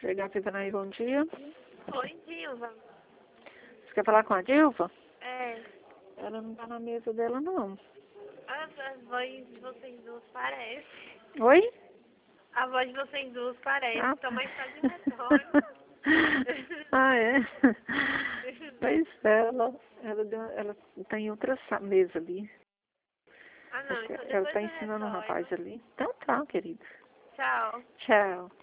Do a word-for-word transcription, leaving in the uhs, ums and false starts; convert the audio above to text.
Chegar aqui, Danaí, bom dia. Oi, Dilva. Você quer falar com a Dilva? É. Ela não tá na mesa dela, não. A, a voz de vocês duas parece. Oi? A voz de vocês duas parece. Ah, Então, mas só de retorno. ah, é? Pois é, ela, ela, deu, ela tá em outra sa- mesa ali. Ah, não. Então Ela depois tá eu ensinando um retorno. rapaz ali. Então tá, querido. Tchau. Tchau.